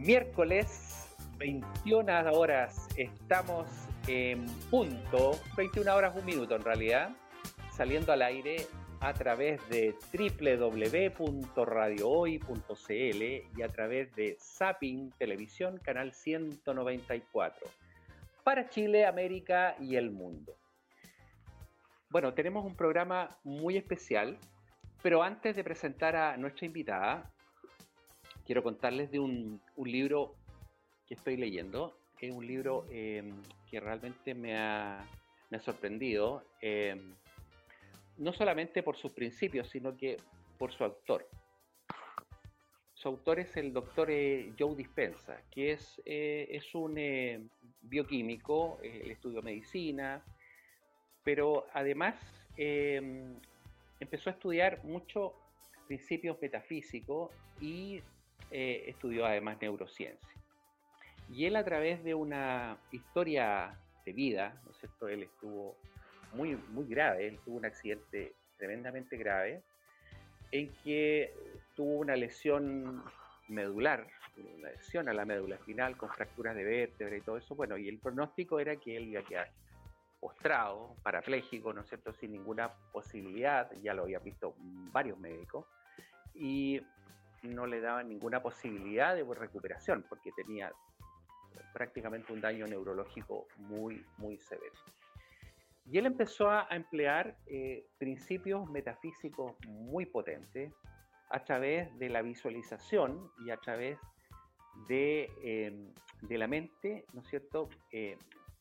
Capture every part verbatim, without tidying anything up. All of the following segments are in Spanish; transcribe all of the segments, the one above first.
Miércoles, veintiuna horas, estamos en punto, veintiuna horas, un minuto en realidad, saliendo al aire a través de doble u doble u doble u punto radio hoy punto c l y a través de Zapping Televisión, canal ciento noventa y cuatro, para Chile, América y el mundo. Bueno, tenemos un programa muy especial, pero antes de presentar a nuestra invitada, quiero contarles de un, un libro que estoy leyendo, que es un libro eh, que realmente me ha, me ha sorprendido, eh, no solamente por sus principios, sino que por su autor. Su autor es el doctor eh, Joe Dispenza, que es, eh, es un eh, bioquímico, eh, él estudió medicina, pero además eh, empezó a estudiar muchos principios metafísicos y eh, estudió además neurociencia. Y él, a través de una historia de vida, ¿no es cierto? Él estuvo muy, muy grave, él tuvo un accidente tremendamente grave, en que tuvo una lesión medular, una lesión a la médula espinal con fracturas de vértebra y todo eso. Bueno, y el pronóstico era que él iba a quedar postrado, parapléjico, ¿no es cierto?, sin ninguna posibilidad, ya lo habían visto varios médicos, y no le daban ninguna posibilidad de recuperación, porque tenía prácticamente un daño neurológico muy, muy severo. Y él empezó a emplear eh, principios metafísicos muy potentes a través de la visualización y a través de, eh, de la mente, ¿no es cierto?, eh,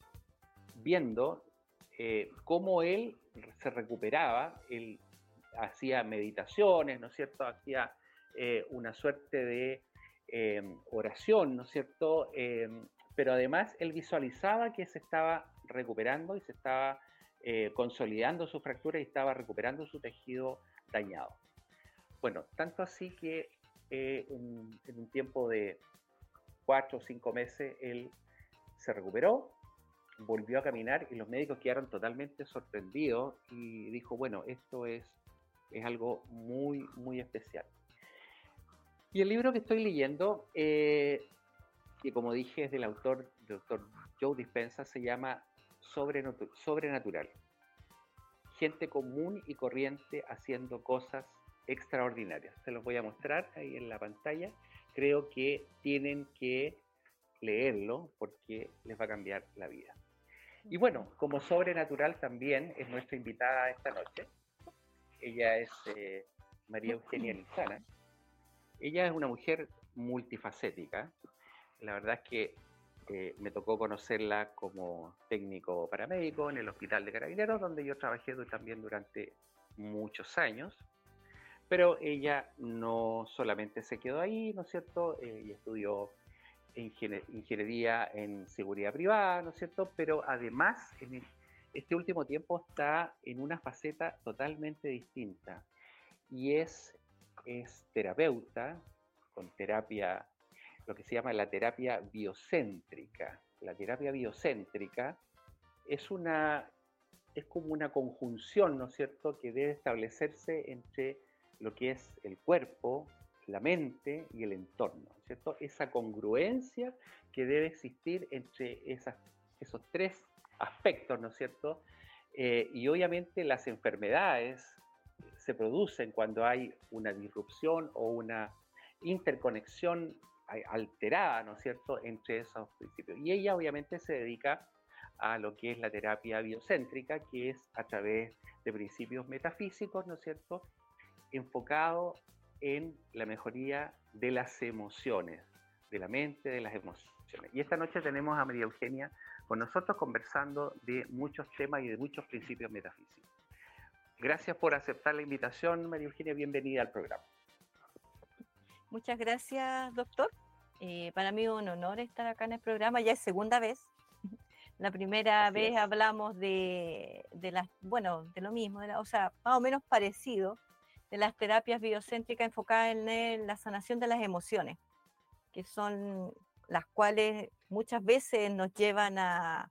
viendo eh, cómo él se recuperaba. Él hacía meditaciones, ¿no es cierto?, hacía eh, una suerte de eh, oración, ¿no es cierto?, eh, pero además él visualizaba que se estaba recuperando y se estaba eh, consolidando su fractura y estaba recuperando su tejido dañado. Bueno, tanto así que eh, en, en un tiempo de cuatro o cinco meses él se recuperó, volvió a caminar y los médicos quedaron totalmente sorprendidos y dijo, bueno, esto es, es algo muy, muy especial. Y el libro que estoy leyendo, eh, que como dije es del autor, del doctor Joe Dispenza, se llama Sobrenatu- Sobrenatural. Gente común y corriente haciendo cosas extraordinarias. Se los voy a mostrar ahí en la pantalla. Creo que tienen que leerlo porque les va a cambiar la vida. Y bueno, como sobrenatural también es nuestra invitada esta noche. Ella es eh, María Eugenia Lizana. Ella es una mujer multifacética. La verdad es que eh, me tocó conocerla como técnico paramédico en el Hospital de Carabineros, donde yo trabajé también durante muchos años. Pero ella no solamente se quedó ahí, ¿no es cierto? Ella estudió ingeniería en seguridad privada, ¿no es cierto? Pero además, en este último tiempo está en una faceta totalmente distinta y es, es terapeuta con terapia, lo que se llama la terapia biocéntrica. La terapia biocéntrica es una, es como una conjunción, ¿no es cierto?, que debe establecerse entre lo que es el cuerpo, la mente y el entorno, ¿cierto? Esa congruencia que debe existir entre esas, esos tres aspectos, ¿no es cierto? Eh, y obviamente las enfermedades se producen cuando hay una disrupción o una interconexión alterada, ¿no es cierto?, entre esos principios. Y ella obviamente se dedica a lo que es la terapia biocéntrica, que es a través de principios metafísicos, ¿no es cierto?, enfocado en la mejoría de las emociones, de la mente, de las emociones. Y esta noche tenemos a María Eugenia con nosotros conversando de muchos temas y de muchos principios metafísicos. Gracias por aceptar la invitación, María Eugenia, bienvenida al programa. Muchas gracias, doctor. Eh, para mí es un honor estar acá en el programa, ya es segunda vez. La primera Así vez es. hablamos de, de las, bueno, de lo mismo, de la, o sea, más o menos parecido, de las terapias biocéntricas enfocadas en la sanación de las emociones, que son las cuales muchas veces nos llevan a,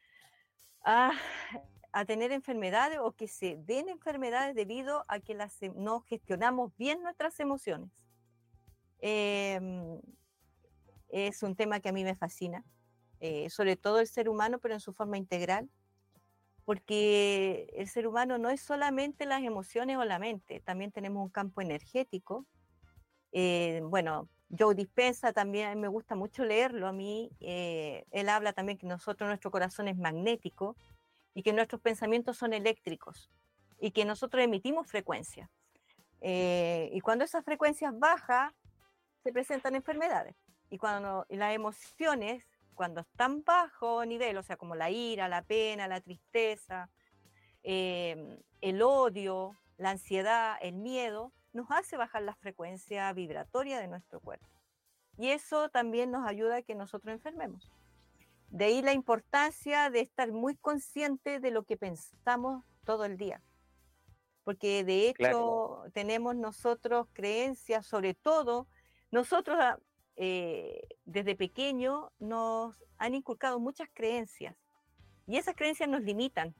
a, a tener enfermedades o que se den enfermedades debido a que las, no gestionamos bien nuestras emociones. Eh, es un tema que a mí me fascina, eh, sobre todo el ser humano, pero en su forma integral, porque el ser humano no es solamente las emociones o la mente, también tenemos un campo energético. Eh, bueno, Joe Dispenza también me gusta mucho leerlo a mí. Eh, él habla también que nosotros, nuestro corazón es magnético y que nuestros pensamientos son eléctricos y que nosotros emitimos frecuencias. Eh, y cuando esas frecuencias bajan, se presentan enfermedades. Y cuando y las emociones, cuando están bajo nivel, o sea, como la ira, la pena, la tristeza, eh, el odio, la ansiedad, el miedo, nos hace bajar la frecuencia vibratoria de nuestro cuerpo. Y eso también nos ayuda a que nosotros enfermemos. De ahí la importancia de estar muy consciente de lo que pensamos todo el día. Porque de hecho claro. tenemos nosotros creencias, sobre todo, nosotros eh, desde pequeño nos han inculcado muchas creencias y esas creencias nos limitan.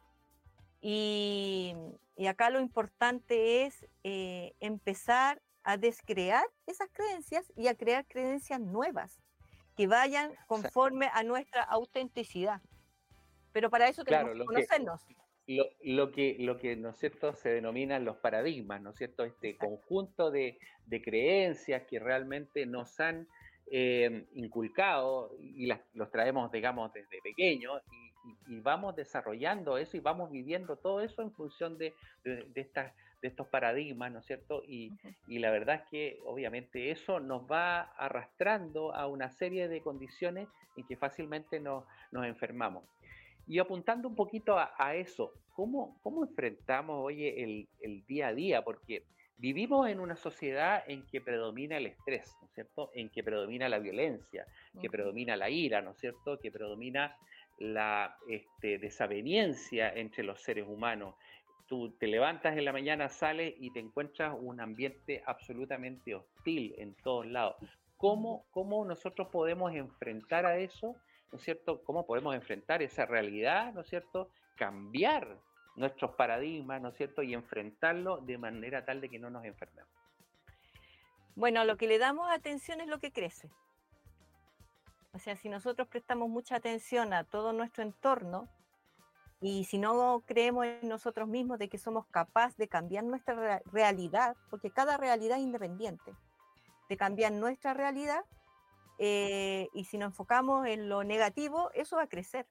Y, y acá lo importante es eh, empezar a descrear esas creencias y a crear creencias nuevas que vayan conforme a nuestra autenticidad. Pero para eso tenemos claro, que conocernos. Que, lo, lo, que, lo que, ¿no es cierto?, se denominan los paradigmas, ¿no es cierto?, este Exacto. conjunto de, de creencias que realmente nos han eh, inculcado y las, los traemos, digamos, desde pequeños y, y, y vamos desarrollando eso y vamos viviendo todo eso en función de, de, de, estas, de estos paradigmas, ¿no es cierto? Y, uh-huh. y la verdad es que obviamente eso nos va arrastrando a una serie de condiciones en que fácilmente nos, nos enfermamos. Y apuntando un poquito a, a eso, ¿cómo, ¿cómo enfrentamos, oye, el, el día a día? Porque vivimos en una sociedad en que predomina el estrés, ¿no es cierto? En que predomina la violencia, uh-huh. que predomina la ira, ¿no es cierto? Que predomina la este, desaveniencia entre los seres humanos. Tú te levantas en la mañana, sales y te encuentras un ambiente absolutamente hostil en todos lados. ¿Cómo, cómo nosotros podemos enfrentar a eso? ¿No es cierto? ¿Cómo podemos enfrentar esa realidad? ¿No es cierto? Cambiar nuestros paradigmas, ¿no es cierto? Y enfrentarlo de manera tal de que no nos enfermemos. Bueno, lo que le damos atención es lo que crece. O sea, si nosotros prestamos mucha atención a todo nuestro entorno y si no creemos en nosotros mismos de que somos capaces de cambiar nuestra re- realidad, porque cada realidad es independiente, de cambiar nuestra realidad, Eh, y si nos enfocamos en lo negativo, eso va a crecer.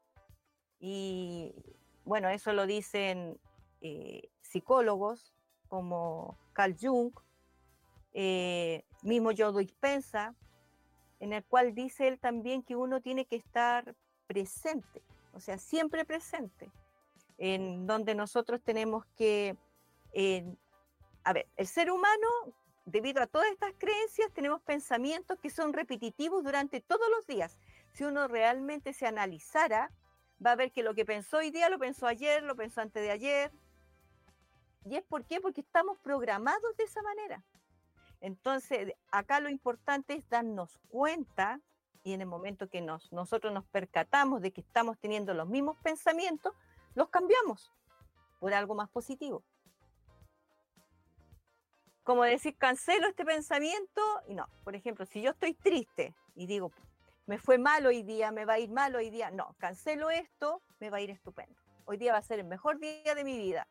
Y bueno, eso lo dicen eh, psicólogos como Carl Jung, eh, mismo Joe Dispenza, en el cual dice él también que uno tiene que estar presente, o sea, siempre presente, en donde nosotros tenemos que, eh, a ver, el ser humano, debido a todas estas creencias, tenemos pensamientos que son repetitivos durante todos los días. Si uno realmente se analizara, va a ver que lo que pensó hoy día lo pensó ayer, lo pensó antes de ayer. ¿Y es por qué? Porque estamos programados de esa manera. Entonces, acá lo importante es darnos cuenta y en el momento que nos, nosotros nos percatamos de que estamos teniendo los mismos pensamientos, los cambiamos por algo más positivo. Como decir, cancelo este pensamiento y no. Por ejemplo, si yo estoy triste y digo, me fue mal hoy día, me va a ir mal hoy día, no, cancelo esto, me va a ir estupendo. Hoy día va a ser el mejor día de mi vida.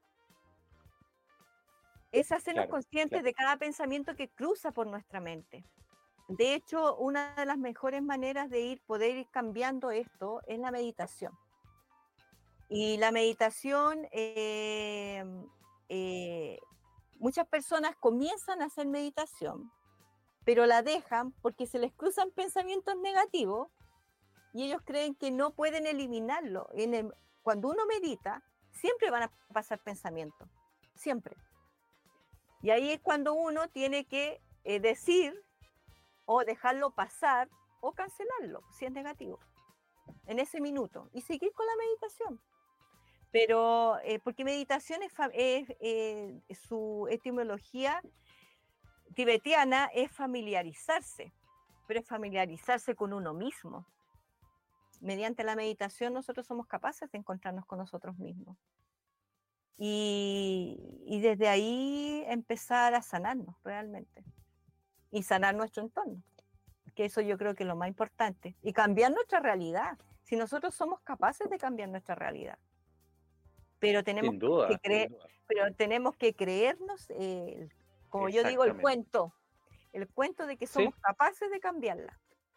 Es hacernos claro, conscientes claro. de cada pensamiento que cruza por nuestra mente. De hecho, una de las mejores maneras de ir, poder ir cambiando esto es la meditación. Y la meditación, eh, eh, muchas personas comienzan a hacer meditación, pero la dejan porque se les cruzan pensamientos negativos y ellos creen que no pueden eliminarlo. En el, cuando uno medita, siempre van a pasar pensamientos, siempre. Y ahí es cuando uno tiene que eh, decir o dejarlo pasar o cancelarlo, si es negativo, en ese minuto, y seguir con la meditación. Pero, eh, porque meditación es, es eh, su etimología tibetiana es familiarizarse, pero es familiarizarse con uno mismo. Mediante la meditación nosotros somos capaces de encontrarnos con nosotros mismos. Y, y desde ahí empezar a sanarnos realmente. Y sanar nuestro entorno. que eso yo creo que es lo más importante. Y cambiar nuestra realidad. Si nosotros somos capaces de cambiar nuestra realidad. Pero tenemos Sin que duda, creer, pero tenemos que creernos, eh, como yo digo, el exactamente. cuento, el cuento de que somos Sí, capaces de cambiarla.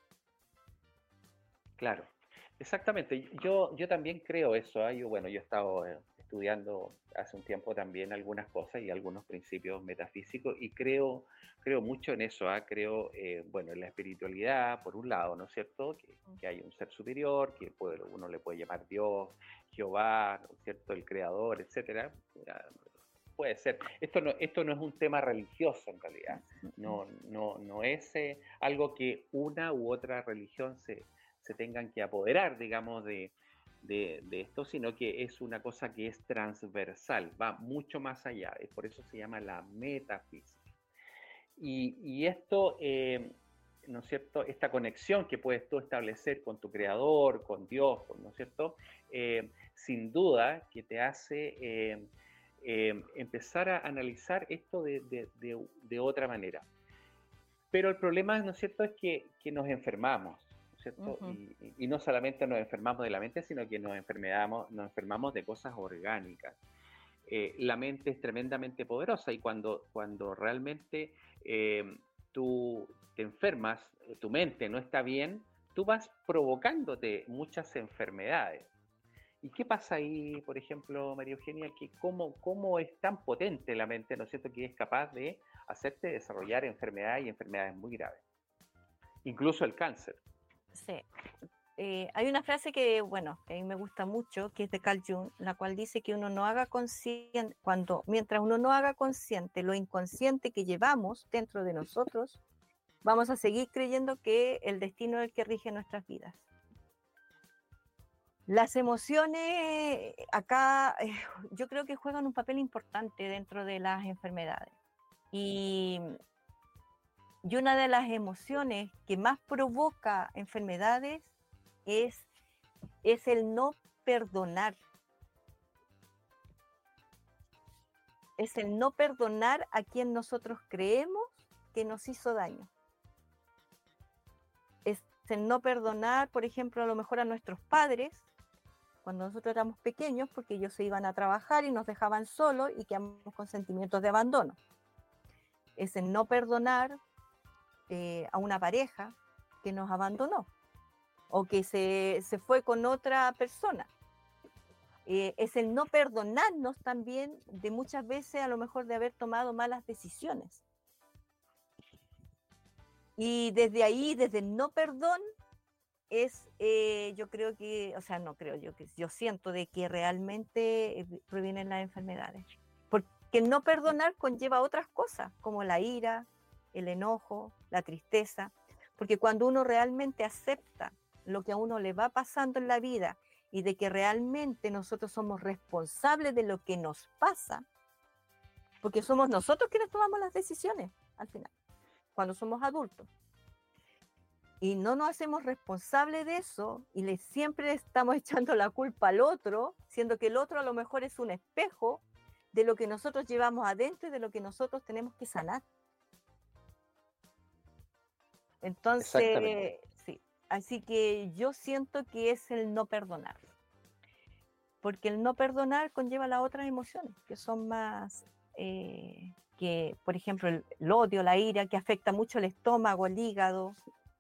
claro, exactamente. Yo, yo también creo eso. ¿ah? Yo, bueno, yo he estado eh, estudiando hace un tiempo también algunas cosas y algunos principios metafísicos y creo, creo mucho en eso. ¿ah? Creo, eh, bueno, en la espiritualidad, por un lado, ¿no es cierto? Que, que hay un ser superior, que puede, uno le puede llamar Dios, Jehová, ¿no es cierto? El creador, etcétera. Ya, puede ser. Esto no, esto no es un tema religioso en realidad. No, no, no es eh, algo que una u otra religión se, se tengan que apoderar, digamos, de, de, de esto, sino que es una cosa que es transversal, va mucho más allá. Es por eso se llama la metafísica. Y, y esto, eh, ¿no es cierto? Esta conexión que puedes tú establecer con tu creador, con Dios, ¿no es cierto? Eh, sin duda que te hace eh, eh, empezar a analizar esto de, de, de, de, otra manera. Pero el problema, ¿no es cierto?, es que, que nos enfermamos, ¿no es cierto? Uh-huh. Y, y no solamente nos enfermamos de la mente, sino que nos enfermamos, nos enfermamos de cosas orgánicas. Eh, la mente es tremendamente poderosa y cuando, cuando realmente eh, tú te enfermas, tu mente no está bien, tú vas provocándote muchas enfermedades. ¿Y qué pasa ahí, por ejemplo, María Eugenia? Que cómo, ¿Cómo es tan potente la mente, ¿no es cierto?, que es capaz de hacerte desarrollar enfermedades y enfermedades muy graves, incluso el cáncer. Sí. Eh, hay una frase que, bueno, que a mí me gusta mucho, que es de Carl Jung, la cual dice que uno no haga consciente, cuando, mientras uno no haga consciente lo inconsciente que llevamos dentro de nosotros, vamos a seguir creyendo que el destino es el que rige nuestras vidas. Las emociones acá eh, yo creo que juegan un papel importante dentro de las enfermedades. Y, y una de las emociones que más provoca enfermedades es, es el no perdonar. Es el no perdonar a quien nosotros creemos que nos hizo daño. Es el no perdonar, por ejemplo, a lo mejor a nuestros padres, cuando nosotros éramos pequeños, porque ellos se iban a trabajar y nos dejaban solos y quedamos con sentimientos de abandono. Es el no perdonar eh, a una pareja que nos abandonó o que se, se fue con otra persona. Eh, es el no perdonarnos también de muchas veces a lo mejor de haber tomado malas decisiones. Y desde ahí, desde el no perdón, es, eh, yo creo que, o sea, no creo, yo que yo siento de que realmente eh, provienen las enfermedades. Porque el no perdonar conlleva otras cosas, como la ira, el enojo, la tristeza. Porque cuando uno realmente acepta lo que a uno le va pasando en la vida y de que realmente nosotros somos responsables de lo que nos pasa, porque somos nosotros quienes tomamos las decisiones al final, cuando somos adultos. Y no nos hacemos responsables de eso y le siempre estamos echando la culpa al otro, siendo que el otro a lo mejor es un espejo de lo que nosotros llevamos adentro y de lo que nosotros tenemos que sanar. Entonces, sí, así que yo siento que es el no perdonar. Porque el no perdonar conlleva las otras emociones, que son más, eh, que por ejemplo el, el odio, la ira, que afecta mucho el estómago, el hígado.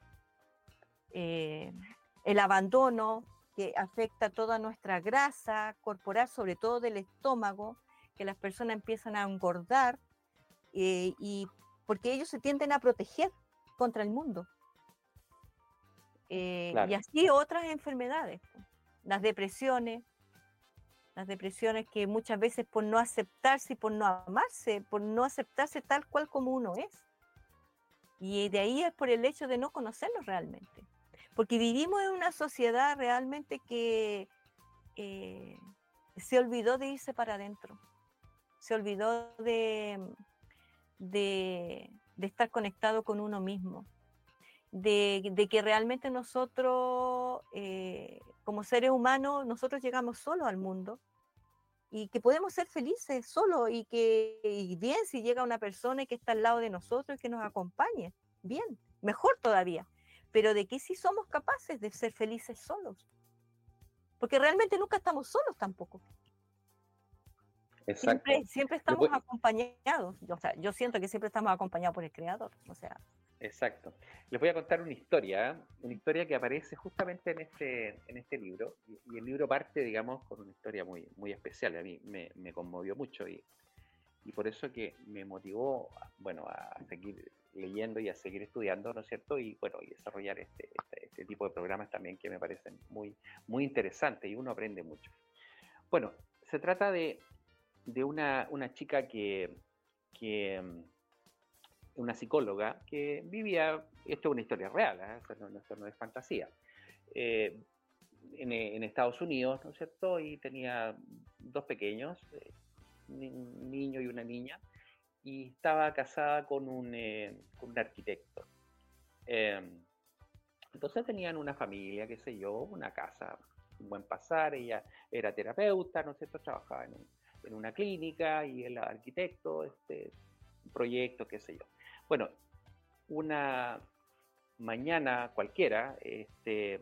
Eh, el abandono, que afecta toda nuestra grasa corporal, sobre todo del estómago, que las personas empiezan a engordar, eh, y porque ellos se tienden a proteger contra el mundo. Eh, claro. Y así otras enfermedades, las depresiones, las depresiones que muchas veces por no aceptarse y por no amarse, por no aceptarse tal cual como uno es. Y de ahí es por el hecho de no conocernos realmente. Porque vivimos en una sociedad realmente que eh, se olvidó de irse para adentro, se olvidó de, de, de estar conectado con uno mismo, de, de que realmente nosotros, eh, como seres humanos, nosotros llegamos solos al mundo y que podemos ser felices solos y que y bien si llega una persona que está al lado de nosotros y que nos acompañe, bien, mejor todavía. pero de que sí somos capaces de ser felices solos. Porque realmente nunca estamos solos tampoco. Exacto. Siempre, siempre estamos acompañados. O sea, yo siento que siempre estamos acompañados por el Creador. O sea. Exacto. Les voy a contar una historia, ¿eh? Una historia que aparece justamente en este, en este libro. Y, y el libro parte, digamos, con una historia muy, muy especial. A mí me, me conmovió mucho y, y por eso que me motivó, bueno, a seguir leyendo y a seguir estudiando, ¿no es cierto? Y bueno, y desarrollar este, este, este tipo de programas también que me parecen muy, muy interesantes y uno aprende mucho. Bueno, se trata de, de una, una chica que, que, una psicóloga que vivía, esto es una historia real, ¿eh? Esto, no, esto no es fantasía, eh, en, en Estados Unidos, ¿no es cierto? Y tenía dos pequeños, eh, un niño y una niña, y estaba casada con un, eh, con un arquitecto. Eh, entonces tenían una familia, qué sé yo, una casa, un buen pasar, ella era terapeuta, ¿no es cierto? Trabajaba en, un, en una clínica y él arquitecto, este, proyecto, qué sé yo. Bueno, una mañana cualquiera, este,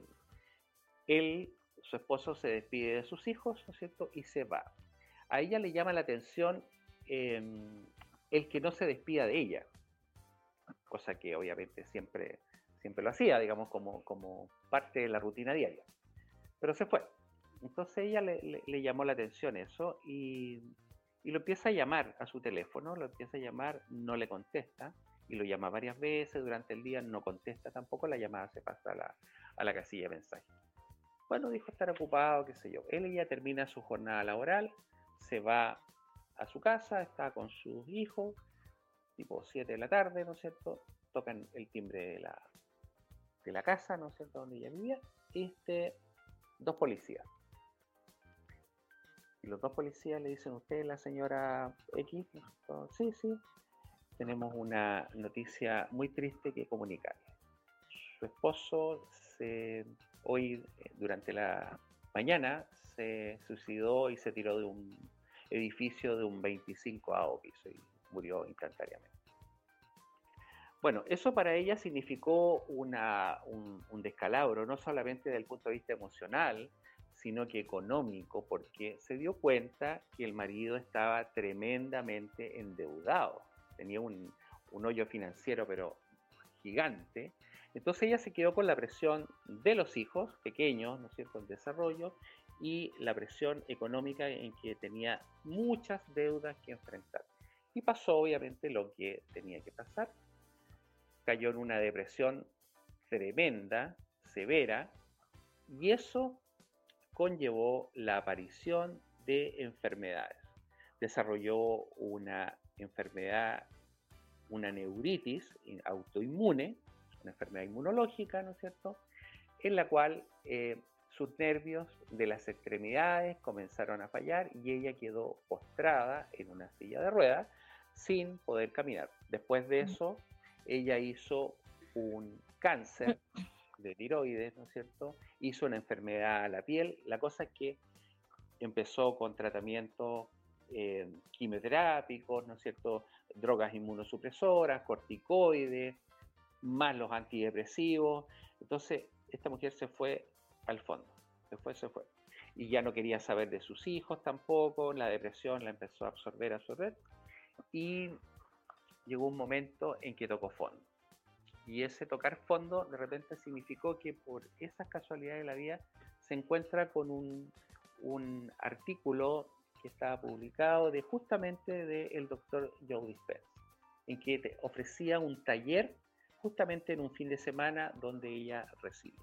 él, su esposo se despide de sus hijos, ¿no es cierto? Y se va. A ella le llama la atención eh, el que no se despida de ella, cosa que obviamente siempre, siempre lo hacía, digamos, como, como parte de la rutina diaria. Pero se fue. Entonces ella le, le, le llamó la atención eso y, y lo empieza a llamar a su teléfono, lo empieza a llamar, no le contesta, y lo llama varias veces durante el día, no contesta tampoco, la llamada se pasa a la, a la casilla de mensajes. Bueno, dijo estar ocupado, qué sé yo. Él ya termina su jornada laboral, se va a su casa, está con sus hijos, tipo siete de la tarde, ¿no es cierto? Tocan el timbre de la, de la casa, ¿no es cierto?, donde ella vivía, este, dos policías. Y los dos policías le dicen, ¿usted es la señora X? Sí, sí. Tenemos una noticia muy triste que comunicarle. Su esposo se, hoy, durante la mañana, se suicidó y se tiró de un edificio de un veinticinco piso y murió instantáneamente. Bueno, eso para ella significó una, un, un descalabro, no solamente desde el punto de vista emocional, sino que económico, porque se dio cuenta que el marido estaba tremendamente endeudado, tenía un, un hoyo financiero pero gigante. Entonces ella se quedó con la presión de los hijos pequeños, ¿no es cierto?, en desarrollo, y la presión económica en que tenía muchas deudas que enfrentar. Y pasó obviamente lo que tenía que pasar. Cayó en una depresión tremenda, severa, y eso conllevó la aparición de enfermedades. Desarrolló una enfermedad, una neuritis autoinmune, una enfermedad inmunológica, ¿no es cierto?, en la cual eh, sus nervios de las extremidades comenzaron a fallar y ella quedó postrada en una silla de ruedas sin poder caminar. Después de eso, ella hizo un cáncer de tiroides, ¿no es cierto?, hizo una enfermedad a la piel. La cosa es que empezó con tratamientos eh, quimioterápicos, ¿no es cierto?, drogas inmunosupresoras, corticoides, más los antidepresivos. Entonces, esta mujer se fue al fondo, se fue, se fue. Y ya no quería saber de sus hijos tampoco, la depresión la empezó a absorber, a absorber, y llegó un momento en que tocó fondo. Y ese tocar fondo de repente significó que por esas casualidades de la vida se encuentra con un, un artículo que estaba publicado de justamente del doctor Joe Dispenza, en que te ofrecía un taller justamente en un fin de semana donde ella reside.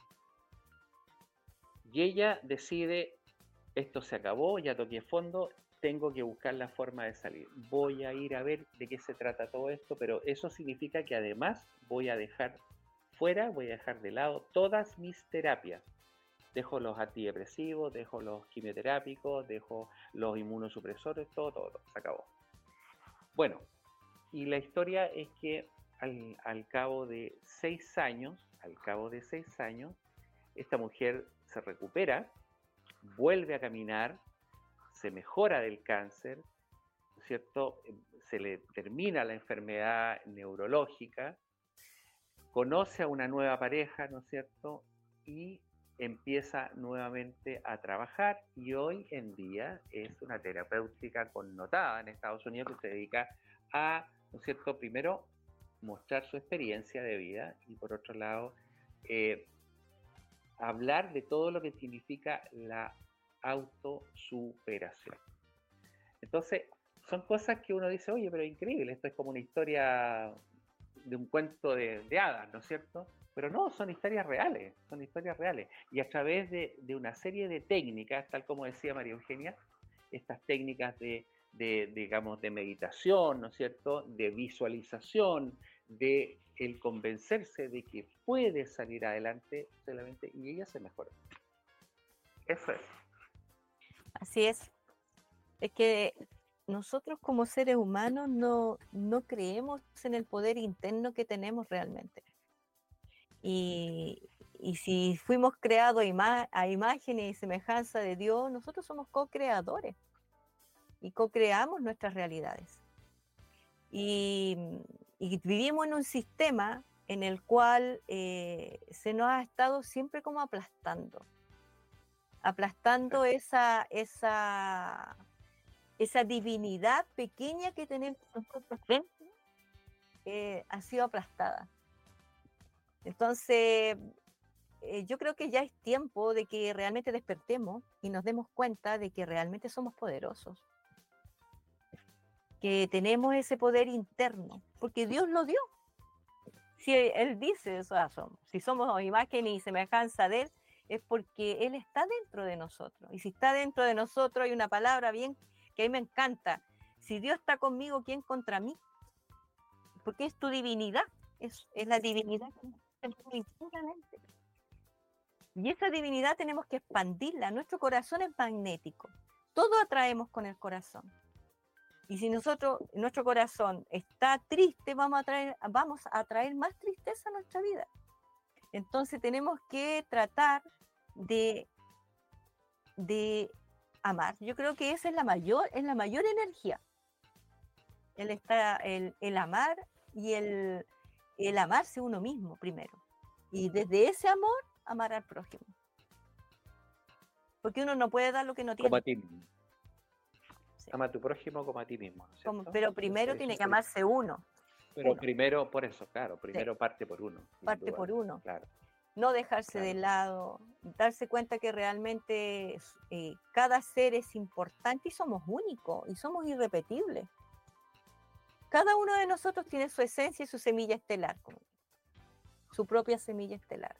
Y ella decide, esto se acabó, ya toqué fondo, tengo que buscar la forma de salir. Voy a ir a ver de qué se trata todo esto, pero eso significa que además voy a dejar fuera, voy a dejar de lado todas mis terapias. Dejo los antidepresivos, dejo los quimioterápicos, dejo los inmunosupresores, todo, todo, todo, se acabó. Bueno, y la historia es que al, al cabo de seis años, al cabo de seis años, esta mujer se recupera, vuelve a caminar, se mejora del cáncer, ¿no es cierto?, se le termina la enfermedad neurológica, conoce a una nueva pareja, ¿no es cierto? Y empieza nuevamente a trabajar y hoy en día es una terapéutica connotada en Estados Unidos que se dedica a, ¿no es cierto?, primero mostrar su experiencia de vida y por otro lado eh, hablar de todo lo que significa la autosuperación. Entonces, son cosas que uno dice, oye, pero increíble, esto es como una historia de un cuento de, de hadas, ¿no es cierto? Pero no, son historias reales, son historias reales. Y a través de, de una serie de técnicas, tal como decía María Eugenia, estas técnicas de, de, digamos, de meditación, ¿no es cierto?, de visualización, de el convencerse de que puede salir adelante solamente y ella se mejora. Eso es. Así es. Es que nosotros como seres humanos no, no creemos en el poder interno que tenemos realmente. Y, y si fuimos creados a, ima- a imagen y semejanza de Dios, nosotros somos co-creadores y co-creamos nuestras realidades. Y, y vivimos en un sistema en el cual eh, se nos ha estado siempre como aplastando, aplastando esa, esa, esa divinidad pequeña que tenemos nosotros dentro, eh, ha sido aplastada. Entonces, eh, yo creo que ya es tiempo de que realmente despertemos y nos demos cuenta de que realmente somos poderosos, que tenemos ese poder interno, porque Dios lo dio. Si Él dice, o sea, somos, si somos imagen y semejanza de Él, es porque Él está dentro de nosotros. Y si está dentro de nosotros, hay una palabra bien que a mí me encanta. Si Dios está conmigo, ¿quién contra mí? Porque es tu divinidad, es, es la divinidad que nos está internamente. Y esa divinidad tenemos que expandirla. Nuestro corazón es magnético. Todo atraemos con el corazón. Y si nosotros, nuestro corazón está triste, vamos a traer, vamos a traer más tristeza a nuestra vida. Entonces tenemos que tratar de, de amar. Yo creo que esa es la mayor, es la mayor energía. El, está, el, el amar y el, el amarse uno mismo primero. Y desde ese amor, amar al prójimo. Porque uno no puede dar lo que no tiene. Como a ti mismo. Sí. Ama a tu prójimo como a ti mismo, ¿no es como, pero primero Entonces, tiene que amarse uno. Pero uno. primero, por eso, claro, primero sí. parte por uno. Parte duda, por uno. Claro. No dejarse claro. de lado, darse cuenta que realmente eh, cada ser es importante y somos únicos y somos irrepetibles. Cada uno de nosotros tiene su esencia y su semilla estelar, como, su propia semilla estelar.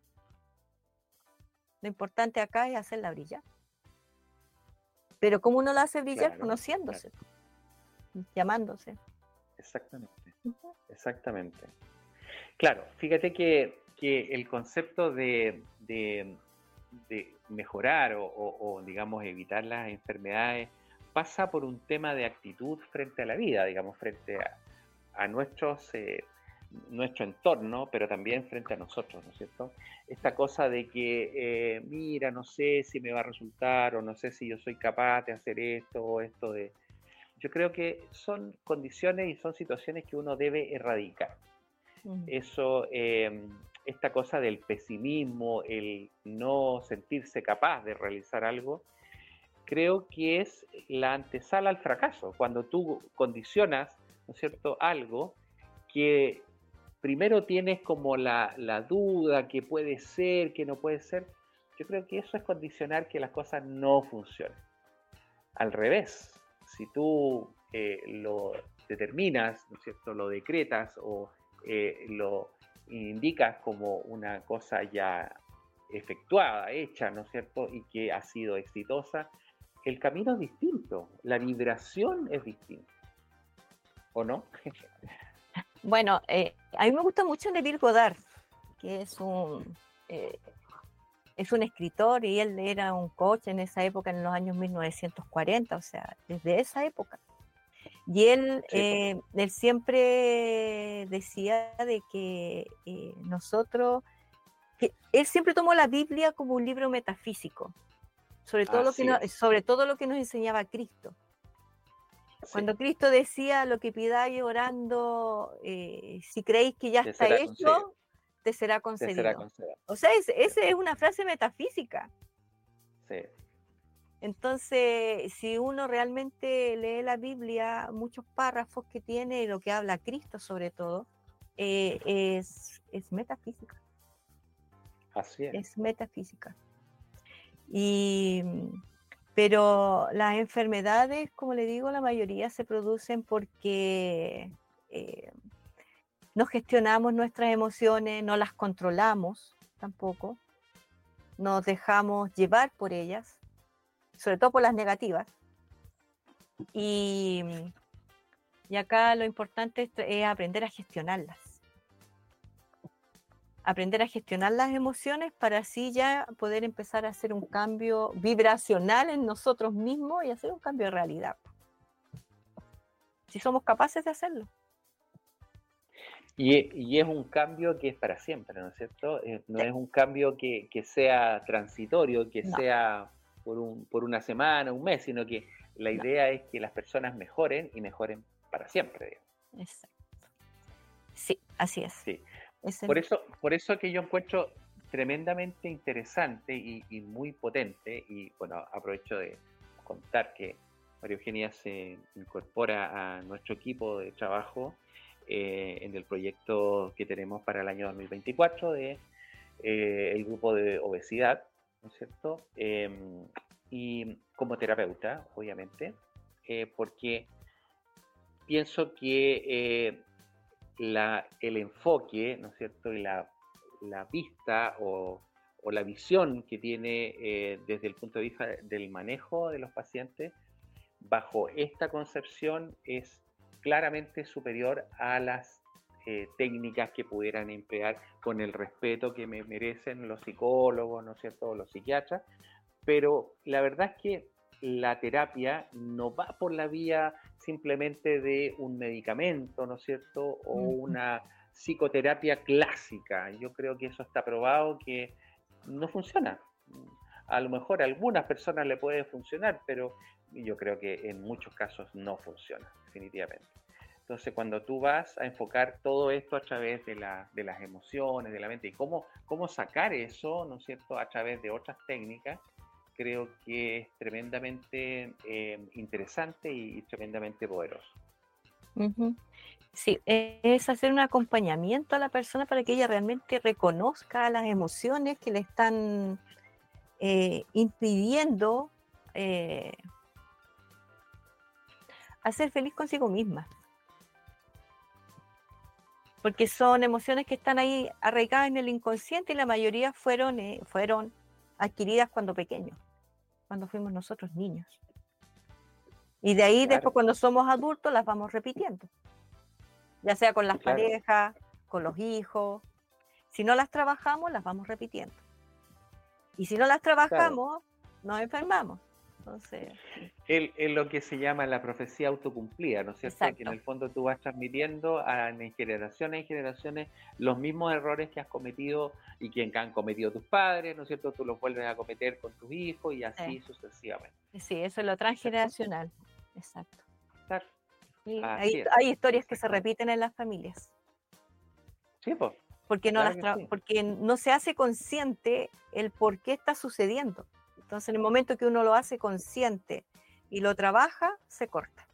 Lo importante acá es hacerla brillar. Pero ¿cómo uno la hace brillar? Claro, conociéndose, claro. llamándose. Exactamente, uh-huh. exactamente. Claro, fíjate que, que el concepto de, de, de mejorar o, o, o, digamos, evitar las enfermedades pasa por un tema de actitud frente a la vida, digamos, frente a, a nuestros, eh, nuestro entorno, pero también frente a nosotros, ¿no es cierto? Esta cosa de que, eh, mira, no sé si me va a resultar o no sé si yo soy capaz de hacer esto o esto de... Yo creo que son condiciones y son situaciones que uno debe erradicar. Uh-huh. Eso, eh, esta cosa del pesimismo, el no sentirse capaz de realizar algo, creo que es la antesala al fracaso. Cuando tú condicionas, ¿no es cierto?, algo que primero tienes como la, la duda, que puede ser, que no puede ser, yo creo que eso es condicionar que las cosas no funcionen. Al revés, si tú eh, lo determinas, ¿no es cierto?, lo decretas o eh, lo indicas como una cosa ya efectuada, hecha, ¿no es cierto?, y que ha sido exitosa, el camino es distinto, la vibración es distinta, ¿o no? Bueno, eh, a mí me gusta mucho Neville Goddard, que es un, eh, es un escritor y él era un coach en esa época, en los años mil novecientos cuarenta, o sea, desde esa época. Y él, sí, eh, él siempre decía de que eh, nosotros, que él siempre tomó la Biblia como un libro metafísico, sobre todo, lo que nos, sobre todo lo que nos enseñaba Cristo. Sí. Cuando Cristo decía lo que pidáis orando, eh, si creéis que ya está hecho, te será te será concedido. concedido. O sea, es- esa es una frase metafísica. Sí, Entonces, si uno realmente lee la Biblia, muchos párrafos que tiene, y lo que habla Cristo sobre todo, eh, es, es metafísica, así es. es metafísica. Y, pero las enfermedades, como le digo, la mayoría se producen porque eh, no gestionamos nuestras emociones, no las controlamos tampoco, nos dejamos llevar por ellas, sobre todo por las negativas. Y, y acá lo importante es, es aprender a gestionarlas. Aprender a gestionar las emociones para así ya poder empezar a hacer un cambio vibracional en nosotros mismos y hacer un cambio de realidad. Si somos capaces de hacerlo. Y, y es un cambio que es para siempre, ¿no es cierto? Eh, no Sí. es un cambio que, que sea transitorio, que No. sea por, un, por una semana, un mes, sino que la No. idea es que las personas mejoren y mejoren para siempre, digamos. Exacto. Sí, así es. Sí. Es el- Por eso, por eso que yo encuentro tremendamente interesante y, y muy potente, y bueno, aprovecho de contar que María Eugenia se incorpora a nuestro equipo de trabajo eh, en el proyecto que tenemos para el año dos mil veinticuatro de eh, el grupo de obesidad, ¿no es cierto? Eh, y como terapeuta, obviamente, eh, porque pienso que eh, la, el enfoque, ¿no es cierto? Y la, la vista o, o, la visión que tiene eh, desde el punto de vista del manejo de los pacientes, bajo esta concepción es claramente superior a las eh, técnicas que pudieran emplear con el respeto que me merecen los psicólogos, ¿no es cierto? O los psiquiatras, pero la verdad es que la terapia no va por la vía simplemente de un medicamento, ¿no es cierto? O una psicoterapia clásica. Yo creo que eso está probado que no funciona. A lo mejor a algunas personas le puede funcionar, pero yo creo que en muchos casos no funciona, definitivamente. Entonces, cuando tú vas a enfocar todo esto a través de, la, de las emociones, de la mente, y cómo, cómo sacar eso, ¿no es cierto?, a través de otras técnicas, creo que es tremendamente eh, interesante y, y tremendamente poderoso. Uh-huh. Sí, es hacer un acompañamiento a la persona para que ella realmente reconozca las emociones que le están eh, impidiendo eh, hacer feliz consigo misma. Porque son emociones que están ahí arraigadas en el inconsciente y la mayoría fueron, eh, fueron adquiridas cuando pequeños, cuando fuimos nosotros niños. Y de ahí Claro. después cuando somos adultos las vamos repitiendo. Ya sea con las Claro. parejas, con los hijos. Si no las trabajamos, las vamos repitiendo. Y si no las trabajamos, claro, nos enfermamos. Entonces... Es, es lo que se llama la profecía autocumplida, ¿no es cierto? Exacto. Que en el fondo tú vas transmitiendo a generaciones y generaciones los mismos errores que has cometido y que han cometido tus padres, ¿no es cierto? Tú los vuelves a cometer con tus hijos y así sí. sucesivamente. Sí, eso es lo transgeneracional. Exacto. Claro. Sí, hay, hay historias que se repiten en las familias. Sí, pues. Porque no, claro las sí. porque no se hace consciente el por qué está sucediendo. Entonces, en el momento que uno lo hace consciente y lo trabaja, se corta.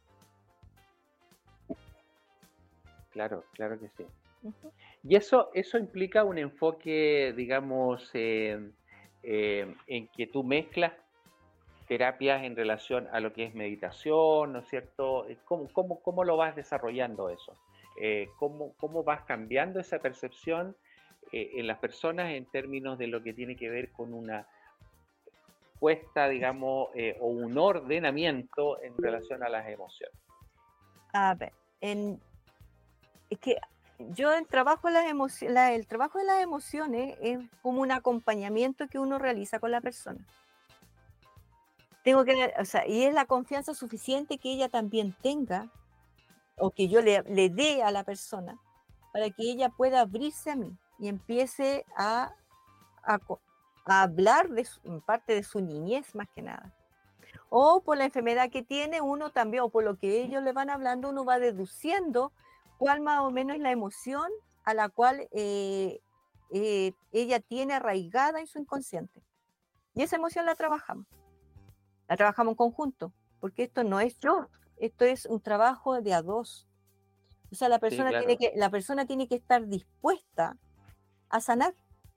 Claro, claro que sí. Uh-huh. Y eso, eso implica un enfoque, digamos, eh, eh, en que tú mezclas terapias en relación a lo que es meditación, ¿no es cierto? ¿Cómo, cómo, cómo lo vas desarrollando eso? Eh, ¿cómo, ¿Cómo vas cambiando esa percepción eh, en las personas en términos de lo que tiene que ver con una puesta, digamos, eh, o un ordenamiento en relación a las emociones? A ver, en, es que yo el trabajo, de las emociones, la, el trabajo de las emociones es como un acompañamiento que uno realiza con la persona. Tengo que, o sea, y es la confianza suficiente que ella también tenga o que yo le, le dé a la persona para que ella pueda abrirse a mí y empiece a, a, a hablar de su, en parte de su niñez más que nada. O por la enfermedad que tiene uno también, o por lo que ellos le van hablando, uno va deduciendo cuál más o menos es la emoción a la cual eh, eh, ella tiene arraigada en su inconsciente. Y esa emoción la trabajamos. La trabajamos en conjunto, porque esto no es yo, esto es un trabajo de a dos. O sea, la persona, Sí, tiene, claro. que, la persona tiene que estar dispuesta a sanar.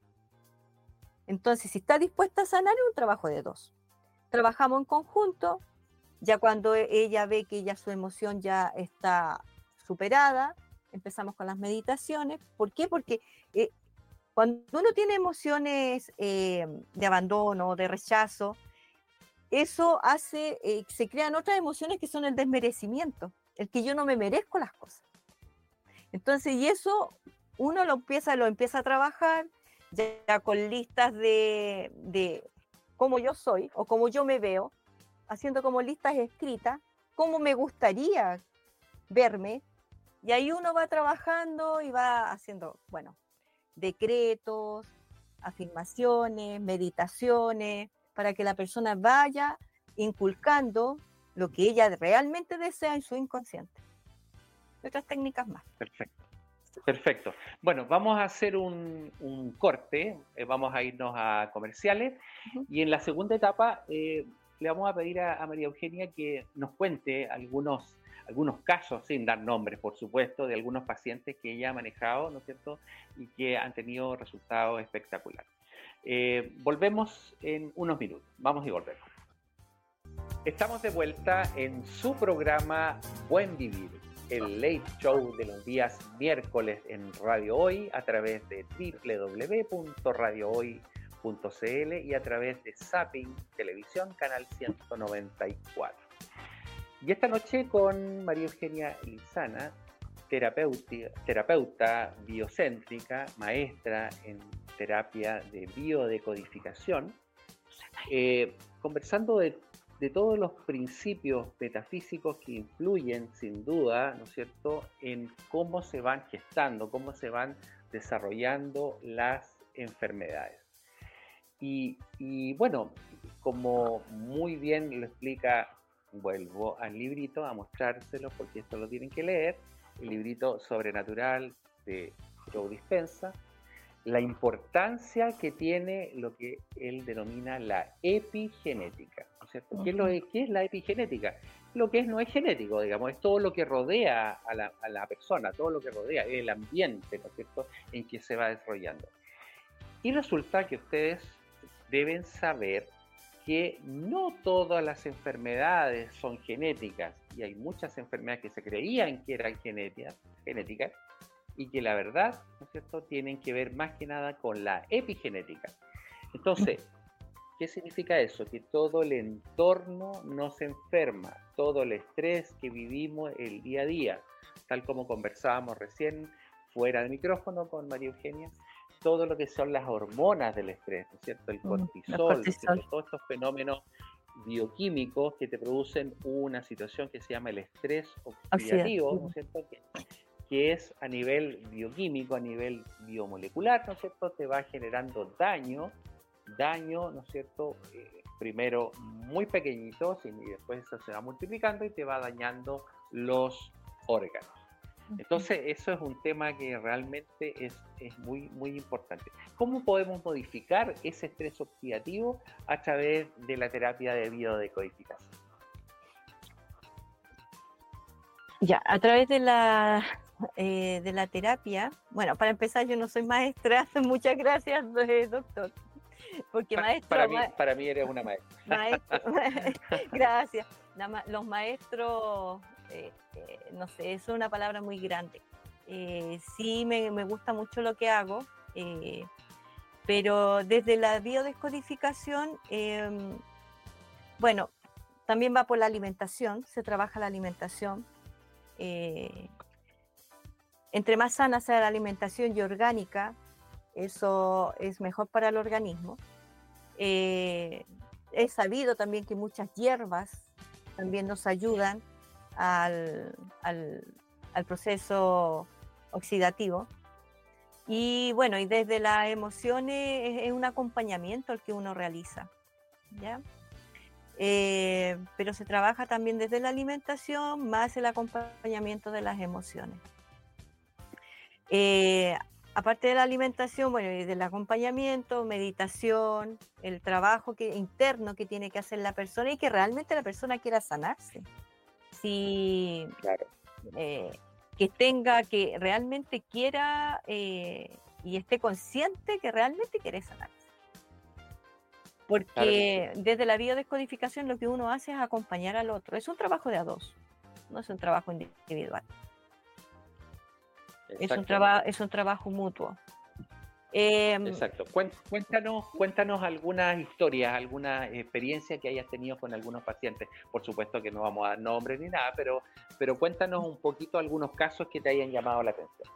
Entonces, si está dispuesta a sanar, es un trabajo de dos. Trabajamos en conjunto, ya cuando ella ve que ya su emoción ya está superada, empezamos con las meditaciones. ¿Por qué? Porque eh, cuando uno tiene emociones eh, de abandono, de rechazo, eso hace, eh, se crean otras emociones que son el desmerecimiento, el que yo no me merezco las cosas. Entonces, y eso uno lo empieza, lo empieza a trabajar ya, ya con listas de, de cómo yo soy o cómo yo me veo, haciendo como listas escritas, cómo me gustaría verme, y ahí uno va trabajando y va haciendo, bueno, decretos, afirmaciones, meditaciones, para que la persona vaya inculcando lo que ella realmente desea en su inconsciente. Y otras técnicas más. Perfecto. Perfecto. Bueno, vamos a hacer un, un corte, eh, vamos a irnos a comerciales Uh-huh. y en la segunda etapa eh, le vamos a pedir a, a María Eugenia que nos cuente algunos, algunos casos, sin dar nombres, por supuesto, de algunos pacientes que ella ha manejado, ¿no es cierto?, y que han tenido resultados espectaculares. Eh, volvemos en unos minutos. Vamos y volvemos. Estamos de vuelta en su programa Buen Vivir, el late show de los días miércoles en Radio Hoy a través de doble u doble u doble u punto radio hoy punto c l y a través de Zapping Televisión, canal ciento noventa y cuatro. Y esta noche con María Eugenia Lizana, terapeuta, terapeuta biocéntrica, maestra en terapia de biodecodificación, eh, conversando de de todos los principios metafísicos que influyen, sin duda, ¿no es cierto?, en cómo se van gestando, cómo se van desarrollando las enfermedades. Y, y bueno, como muy bien lo explica, vuelvo al librito a mostrárselo porque esto lo tienen que leer, el librito Sobrenatural de Joe Dispenza, la importancia que tiene lo que él denomina la epigenética, ¿no es cierto? ¿Qué es, lo, ¿Qué es la epigenética? Lo que es no es genético, digamos, es todo lo que rodea a la, a la persona, todo lo que rodea, el ambiente, ¿no es cierto?, en que se va desarrollando. Y resulta que ustedes deben saber que no todas las enfermedades son genéticas, y hay muchas enfermedades que se creían que eran genéticas, genéticas y que la verdad, ¿no es cierto?, tienen que ver más que nada con la epigenética. Entonces, ¿qué significa eso? Que todo el entorno nos enferma, todo el estrés que vivimos el día a día, tal como conversábamos recién fuera del micrófono con María Eugenia, todo lo que son las hormonas del estrés, ¿no es cierto?, el cortisol, ¿no es cierto?, todos estos fenómenos bioquímicos que te producen una situación que se llama el estrés oxidativo, ¿no es cierto?, que, que es a nivel bioquímico, a nivel biomolecular, ¿no es cierto?, te va generando daño, daño, ¿no es cierto?, eh, primero muy pequeñito y después eso se va multiplicando y te va dañando los órganos. Entonces eso es un tema que realmente es, es muy, muy importante. ¿Cómo podemos modificar ese estrés oxidativo a través de la terapia de biodecodificación? Ya, a través de la, eh, de la terapia, bueno, para empezar yo no soy maestra, muchas gracias, doctor, porque maestro... Para mí, para mí eres una maestra. Maestro, gracias. Los maestros, eh, eh, no sé, es una palabra muy grande. Eh, sí, me, me gusta mucho lo que hago, eh, pero desde la biodescodificación, eh, bueno, también va por la alimentación, se trabaja la alimentación. Eh, entre más sana sea la alimentación y orgánica, eso es mejor para el organismo. Eh, he sabido también que muchas hierbas también nos ayudan al, al, al proceso oxidativo. Y bueno, y desde las emociones es un acompañamiento el que uno realiza, ¿ya? Eh, pero se trabaja también desde la alimentación más el acompañamiento de las emociones. Eh, aparte de la alimentación, bueno, y del acompañamiento, meditación, el trabajo que, interno que tiene que hacer la persona y que realmente la persona quiera sanarse. Si Claro, eh, que tenga, que realmente quiera eh, y esté consciente que realmente quiere sanarse. claro que sí. Porque desde la biodescodificación lo que uno hace es acompañar al otro. Es un trabajo de a dos, no es un trabajo individual. Es un, Exactamente. traba, es un trabajo mutuo. Eh, Exacto. Cuen- Cuéntanos, cuéntanos algunas historias, alguna experiencia que hayas tenido con algunos pacientes. Por supuesto que no vamos a dar nombres ni nada, pero, pero cuéntanos un poquito algunos casos que te hayan llamado la atención.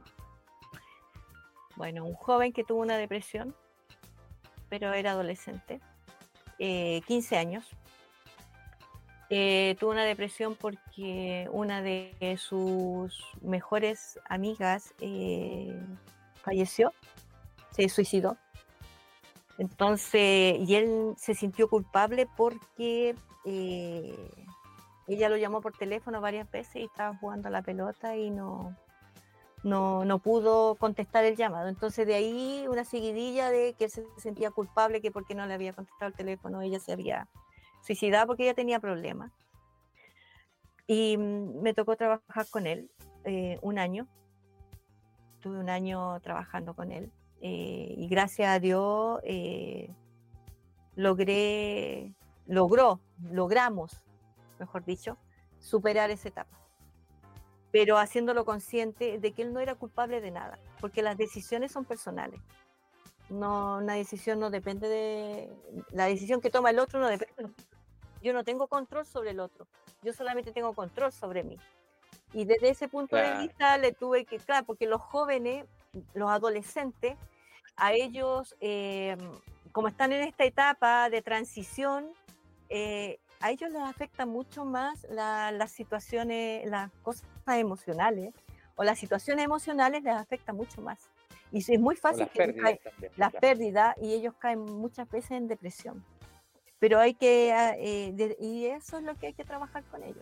bueno, un joven que tuvo una depresión, pero era adolescente, eh, quince años. Eh, tuvo una depresión porque una de sus mejores amigas eh, falleció, se suicidó. Entonces, y él se sintió culpable porque eh, ella lo llamó por teléfono varias veces y estaba jugando a la pelota y no, no, no pudo contestar el llamado. Entonces, de ahí una seguidilla de que él se sentía culpable, que porque no le había contestado el teléfono, ella se había suicidado porque ella tenía problemas. Y mm, me tocó trabajar con él eh, un año. Tuve un año trabajando con él. Eh, y gracias a Dios eh, logré, logró, logramos, mejor dicho, superar esa etapa. Pero haciéndolo consciente de que él no era culpable de nada, porque las decisiones son personales. No, una decisión no depende de... La decisión que toma el otro no depende. Yo no tengo control sobre el otro. Yo solamente tengo control sobre mí. Y desde ese punto de Claro, vista le tuve que, claro, porque los jóvenes, los adolescentes, a ellos, eh, como están en esta etapa de transición, eh, a ellos les afecta mucho más la, las situaciones, las cosas emocionales, o las situaciones emocionales les afecta mucho más. Y es muy o fácil las que ellos pérdidas caen, también, las claro. pérdidas, y ellos caen muchas veces en depresión. Pero hay que, eh, de, y eso es lo que hay que trabajar con ellos.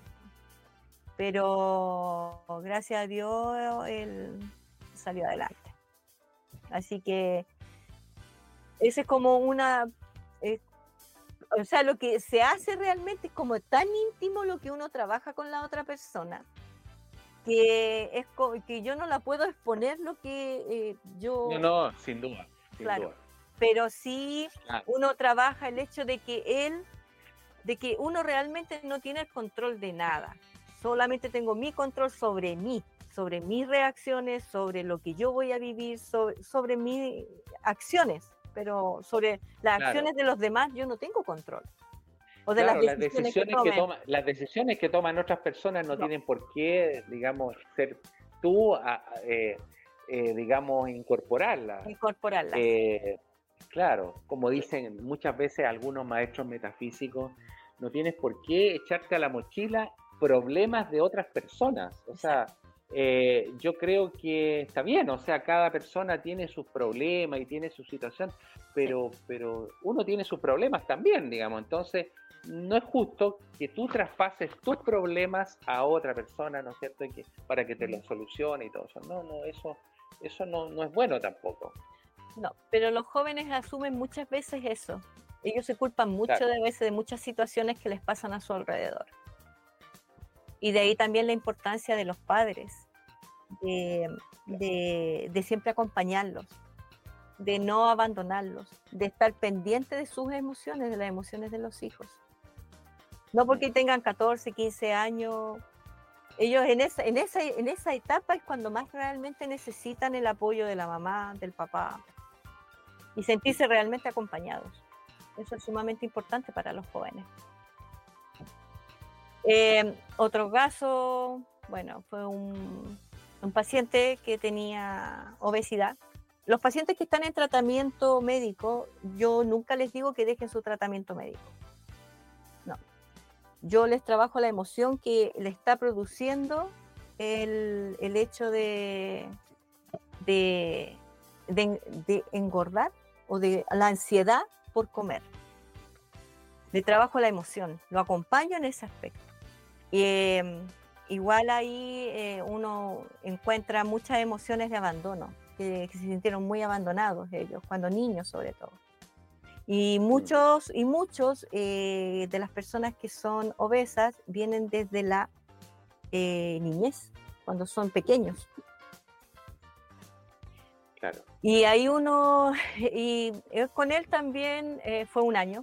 Pero gracias a Dios él salió adelante. Así que ese es como una, eh, o sea, lo que se hace realmente es como tan íntimo lo que uno trabaja con la otra persona, que es co- que yo no la puedo exponer lo que eh, No, yo, no, sin duda, sin claro, duda. pero sí Claro, uno trabaja el hecho de que él, de que uno realmente no tiene el control de nada, solamente tengo mi control sobre mí, sobre mis reacciones, sobre lo que yo voy a vivir, sobre, sobre mis acciones, pero sobre las claro. acciones de los demás yo no tengo control, o de las Claro, las decisiones que decisiones que tomen. toman, las decisiones que toman otras personas no No, tienen por qué, digamos, ser tú, a- a- eh, eh, digamos, incorporarlas. incorporarlas. Eh, claro, como dicen muchas veces algunos maestros metafísicos, no tienes por qué echarte a la mochila problemas de otras personas. O sea, Exacto. eh, yo creo que está bien, o sea, cada persona tiene sus problemas y tiene su situación, Sí. pero, pero uno tiene sus problemas también, digamos. Entonces, no es justo que tú traspases tus problemas a otra persona, ¿no es cierto? Y que, para que te Mm. los solucione y todo eso. No, no, eso, eso no, no es bueno tampoco. No, pero los jóvenes asumen muchas veces eso. Ellos se culpan mucho Claro, de veces de muchas situaciones que les pasan a su alrededor. Y de ahí también la importancia de los padres, de, claro, de, de siempre acompañarlos, de no abandonarlos, de estar pendiente de sus emociones, de las emociones de los hijos. No porque tengan catorce, quince años, ellos en esa, en, esa, en esa etapa es cuando más realmente necesitan el apoyo de la mamá, del papá, y sentirse realmente acompañados. Eso es sumamente importante para los jóvenes. Eh, otro caso, bueno, fue un, un paciente que tenía obesidad. Los pacientes que están en tratamiento médico, yo nunca les digo que dejen su tratamiento médico. No. Yo les trabajo la emoción que le está produciendo el, el hecho de, de, de, de engordar o de la ansiedad por comer. Le trabajo la emoción, lo acompaño en ese aspecto. Eh, igual ahí eh, uno encuentra muchas emociones de abandono. que, que se sintieron muy abandonados ellos, cuando niños sobre todo. Y muchos, y muchos eh, de las personas que son obesas vienen desde la eh, niñez, cuando son pequeños. Claro. Y ahí uno, y con él también eh, fue un año,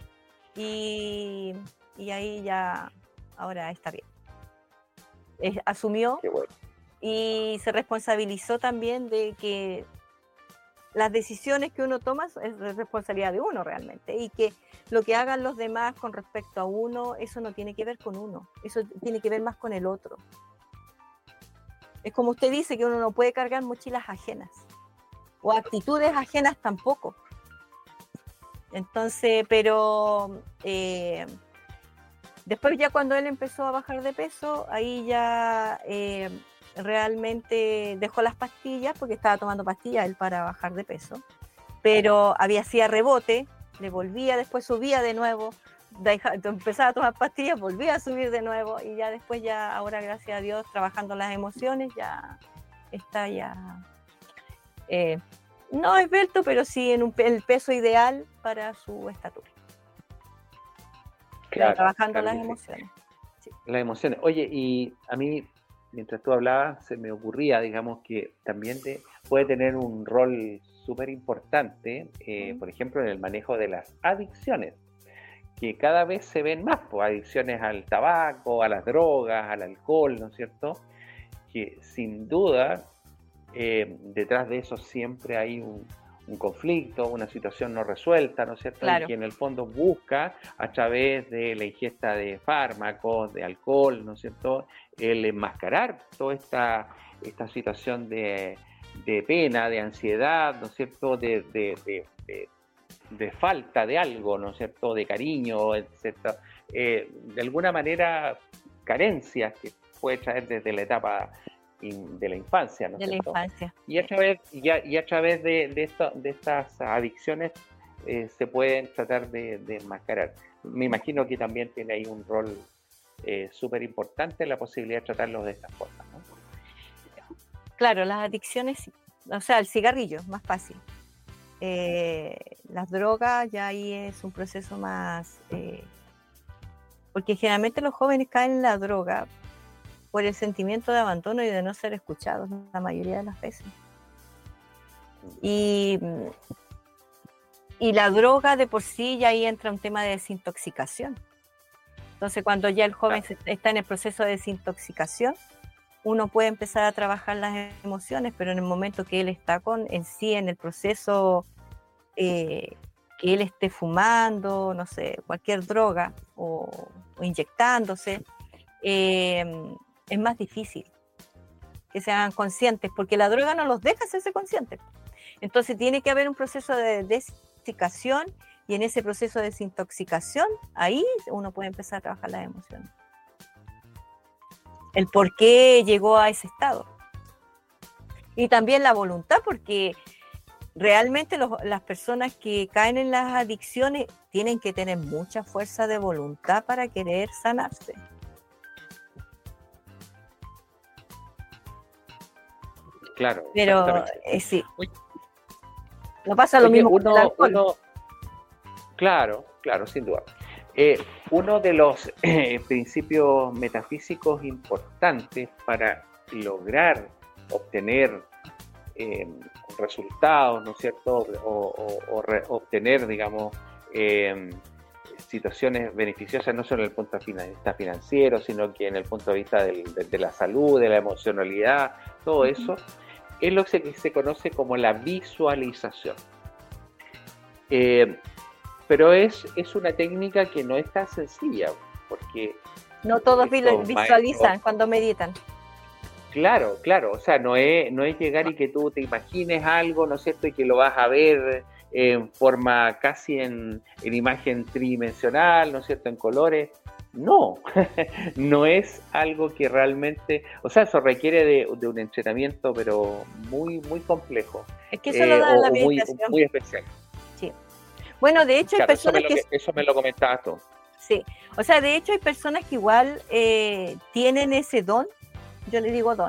y, y ahí ya, ahora está bien. Eh, asumió. Qué bueno. Y se responsabilizó también de que las decisiones que uno toma es responsabilidad de uno realmente, y que lo que hagan los demás con respecto a uno, eso no tiene que ver con uno, eso tiene que ver más con el otro. Es como usted dice, que uno no puede cargar mochilas ajenas, o actitudes ajenas tampoco. Entonces, pero eh, después ya cuando él empezó a bajar de peso, ahí ya eh, realmente dejó las pastillas, porque estaba tomando pastillas él para bajar de peso, pero había hacía rebote, le volvía, después subía de nuevo, deja, empezaba a tomar pastillas, volvía a subir de nuevo, y ya después ya, ahora gracias a Dios, trabajando las emociones, ya está ya, eh, no esbelto, pero sí en un, el peso ideal para su estatura. Claro, trabajando claro las que sí. emociones. Sí. Las emociones. Oye, y a mí, mientras tú hablabas, se me ocurría, digamos, que también te, puede tener un rol súper importante, eh, por ejemplo, en el manejo de las adicciones, que cada vez se ven más, pues, adicciones al tabaco, a las drogas, al alcohol, ¿no es cierto? Que sin duda, eh, detrás de eso siempre hay un, un conflicto, una situación no resuelta, ¿no es cierto? Claro. Y que en el fondo busca, a través de la ingesta de fármacos, de alcohol, ¿no es cierto?, el enmascarar toda esta, esta situación de, de pena, de ansiedad, ¿no es cierto?, de, de, de, de, de falta de algo, ¿no es cierto?, de cariño, etcétera. Eh, de alguna manera, carencias que puede traer desde la etapa de la infancia, ¿no es de la cierto? infancia. Y a través, y a, y a través de, de, esto, de estas adicciones eh, se pueden tratar de, de enmascarar. Me imagino que también tiene ahí un rol eh, súper importante la posibilidad de tratarlos de esta forma, ¿no? Claro, las adicciones, o sea, el cigarrillo, más fácil. Eh, las drogas ya ahí es un proceso más... Eh, porque generalmente los jóvenes caen en la droga por el sentimiento de abandono y de no ser escuchados la mayoría de las veces. Y, y la droga de por sí ya ahí entra un tema de desintoxicación. Entonces, cuando ya el joven claro. está en el proceso de desintoxicación, uno puede empezar a trabajar las emociones, pero en el momento que él está con en sí, en el proceso eh, que él esté fumando, no sé, cualquier droga o, o inyectándose, eh, es más difícil que sean conscientes, porque la droga no los deja hacerse conscientes. Entonces tiene que haber un proceso de desintoxicación, y en ese proceso de desintoxicación, ahí uno puede empezar a trabajar las emociones. El por qué llegó a ese estado. Y también la voluntad, porque realmente los, las personas que caen en las adicciones tienen que tener mucha fuerza de voluntad para querer sanarse. Claro. Pero eh, sí. No pasa lo Oye, mismo uno, con el alcohol. Uno, claro, claro, sin duda. Eh, uno de los eh, principios metafísicos importantes para lograr obtener eh, resultados, ¿no es cierto? O, o, o re, obtener, digamos, eh, situaciones beneficiosas no solo desde el punto de vista financiero, sino que en el punto de vista del, de, de la salud, de la emocionalidad, todo eso, es lo que se conoce como la visualización. Eh, pero es, es una técnica que no es tan sencilla, porque... No todos visualizan maestros, cuando meditan. Claro, claro, o sea, no es, no es llegar y que tú te imagines algo, ¿no es cierto?, y que lo vas a ver en forma casi en, en imagen tridimensional, ¿no es cierto?, en colores. No, no es algo que realmente, o sea, eso requiere de, de un entrenamiento, pero muy, muy complejo. Es que eso eh, lo da la muy, meditación. Muy especial. Sí. Bueno, de hecho, claro, hay personas eso me, lo, que... eso me lo comentabas tú. Sí, o sea, de hecho hay personas que igual eh, tienen ese don, yo le digo don,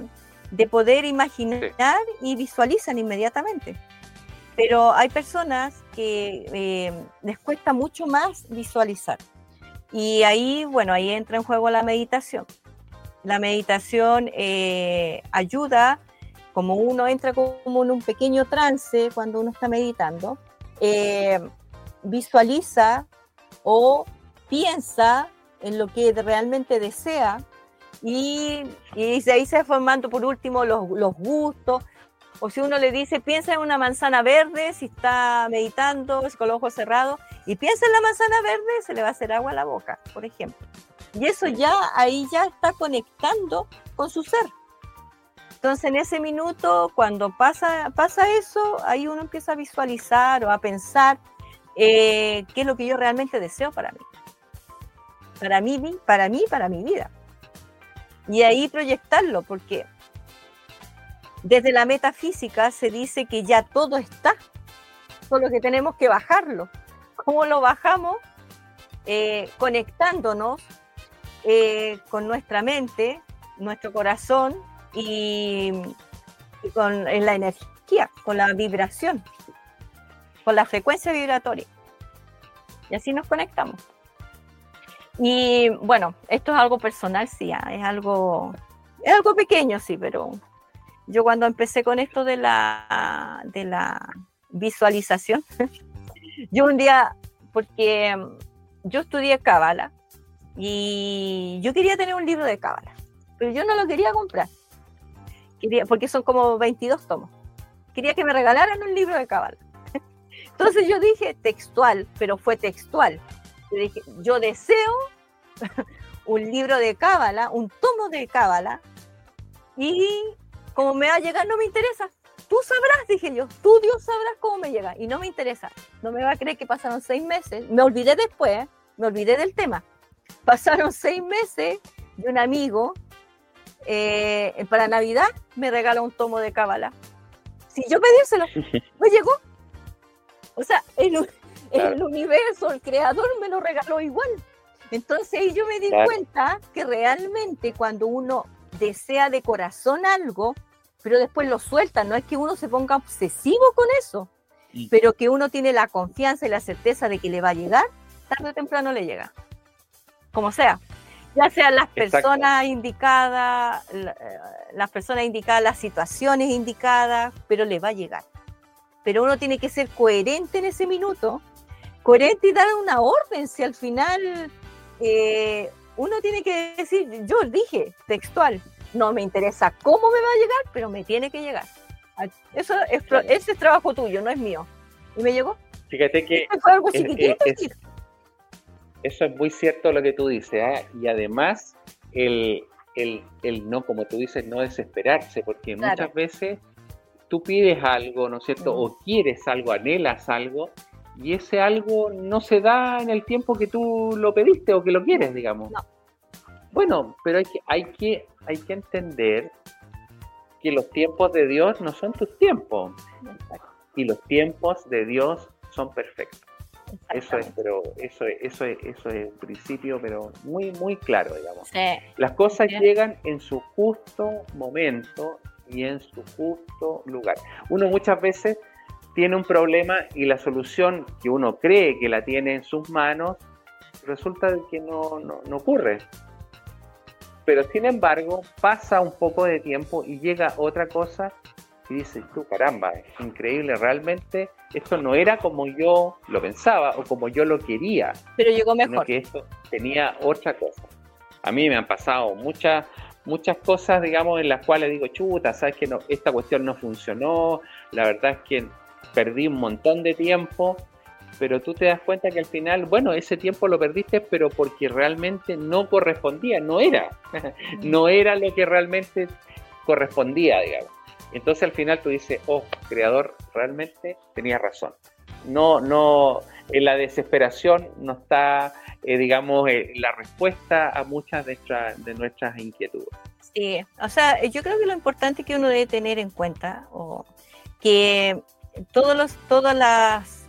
de poder imaginar y visualizan inmediatamente. Pero hay personas que eh, les cuesta mucho más visualizar. Y ahí, bueno, ahí entra en juego la meditación. La meditación eh, ayuda, como uno entra como en un pequeño trance cuando uno está meditando, eh, visualiza o piensa en lo que realmente desea y, y de ahí se va formando por último los, los gustos. O si uno le dice, piensa en una manzana verde, si está meditando, con los ojos cerrados, y piensa en la manzana verde, se le va a hacer agua a la boca, por ejemplo. Y eso ya, ahí ya está conectando con su ser. Entonces, en ese minuto, cuando pasa, pasa eso, ahí uno empieza a visualizar o a pensar eh, qué es lo que yo realmente deseo para mí. Para mí, para mí, para mi vida. Y ahí proyectarlo, porque desde la metafísica se dice que ya todo está, solo que tenemos que bajarlo. ¿Cómo lo bajamos? Eh, conectándonos eh, con nuestra mente, nuestro corazón y, y con en la energía, con la vibración, con la frecuencia vibratoria. Y así nos conectamos. Y bueno, esto es algo personal, sí, ¿eh? es algo, es algo pequeño, sí, pero yo cuando empecé con esto de la, de la visualización, yo un día, porque yo estudié Cábala y yo quería tener un libro de Cábala, pero yo no lo quería comprar, quería, porque son como veintidós tomos. Quería que me regalaran un libro de Cábala. Entonces yo dije textual, pero fue textual. Yo dije, yo deseo un libro de Cábala, un tomo de Cábala, y como me va a llegar no me interesa. Tú sabrás, dije yo, tú Dios sabrás cómo me llega. Y no me interesa. No me va a creer que pasaron seis meses. Me olvidé después, ¿eh? me olvidé del tema. Pasaron seis meses y un amigo eh, para Navidad me regaló un tomo de Cábala. Si yo pedírselo, me llegó. O sea, el, el universo, el creador me lo regaló igual. Entonces ahí yo me di claro. cuenta que realmente cuando uno desea de corazón algo, pero después lo suelta, no es que uno se ponga obsesivo con eso, sí. pero que uno tiene la confianza y la certeza de que le va a llegar, tarde o temprano le llega. Como sea, ya sean las personas Exacto. indicadas, las personas indicadas, las situaciones indicadas, pero le va a llegar. Pero uno tiene que ser coherente en ese minuto, coherente y dar una orden, si al final eh, uno tiene que decir, yo dije textual, no me interesa cómo me va a llegar, pero me tiene que llegar. Eso es, ese es trabajo tuyo, no es mío. Y me llegó. Fíjate que fue algo chiquitito. Es, es, eso es muy cierto lo que tú dices, ¿eh? Y además el, el, el no, como tú dices, no desesperarse, porque claro. muchas veces tú pides algo, ¿no es cierto? Mm. O quieres algo, anhelas algo, y ese algo no se da en el tiempo que tú lo pediste o que lo quieres, digamos. No. Bueno, pero hay que, hay que, hay que entender que los tiempos de Dios no son tus tiempos. Exacto. Y los tiempos de Dios son perfectos. Eso es, pero eso es, eso es, eso es el principio, pero muy, muy claro, digamos. Sí. Las cosas sí. llegan en su justo momento y en su justo lugar. Uno muchas veces tiene un problema y la solución que uno cree que la tiene en sus manos resulta que no, no, no ocurre. Pero sin embargo pasa un poco de tiempo y llega otra cosa y dices tú, caramba, es increíble, realmente esto no era como yo lo pensaba o como yo lo quería. Pero llegó mejor. Sino que esto tenía otra cosa. A mí me han pasado muchas muchas cosas, digamos, en las cuales digo, chuta, sabes que no, esta cuestión no funcionó, la verdad es que perdí un montón de tiempo, pero tú te das cuenta que al final, bueno, ese tiempo lo perdiste, pero porque realmente no correspondía, no era, no era lo que realmente correspondía, digamos. Entonces al final tú dices, oh, creador, realmente tenías razón. No, no, en la desesperación no está, eh, digamos, eh, la respuesta a muchas de, nuestra, de nuestras inquietudes. Sí, o sea, yo creo que lo importante que uno debe tener en cuenta, o que todos los, todas las,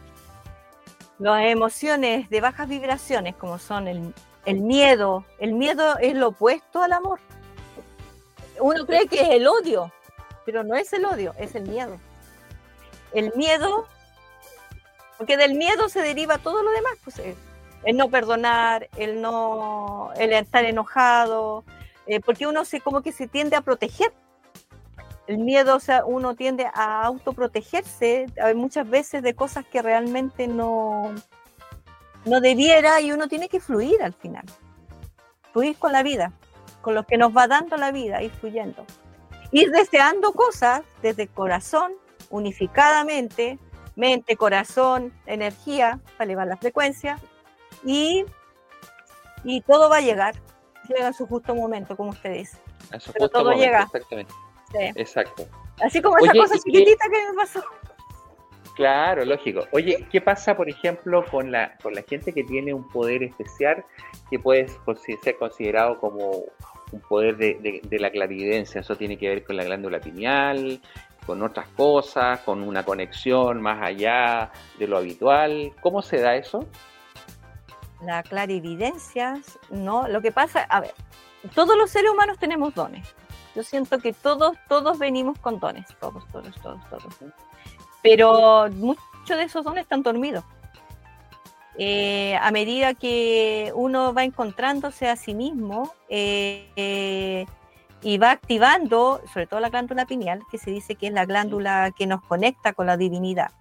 las emociones de bajas vibraciones, como son el, el miedo, el miedo es lo opuesto al amor. uno cree que es el odio, pero no es el odio, es el miedo. El miedo, porque del miedo se deriva todo lo demás, pues el, el no perdonar, el no, el estar enojado, eh, porque uno se como que se tiende a proteger. El miedo, o sea, uno tiende a autoprotegerse a muchas veces de cosas que realmente no, no debiera, y uno tiene que fluir al final. Fluir con la vida, con lo que nos va dando la vida, ir fluyendo. Ir deseando cosas desde el corazón, unificadamente, mente, corazón, energía, para elevar la frecuencia, y, y todo va a llegar, llega en su justo momento, como usted dice. A su Pero justo todo momento, llega. exactamente. Sí. Exacto. Así como esa Oye, cosa ¿y qué- chiquitita que me pasó. Claro, lógico. Oye, ¿qué pasa, por ejemplo, con la, con la gente que tiene un poder especial que puede consi- ser considerado como un poder de, de- de la clarividencia? Eso tiene que ver con la glándula pineal, con otras cosas, con una conexión más allá de lo habitual. ¿Cómo se da eso? La clarividencia, no, lo que pasa, a ver, todos los seres humanos tenemos dones. Yo siento que todos, todos venimos con dones, todos, todos, todos, todos. Pero muchos de esos dones están dormidos. Eh, a medida que uno va encontrándose a sí mismo eh, eh, y va activando, sobre todo la glándula pineal, que se dice que es la glándula que nos conecta con la divinidad.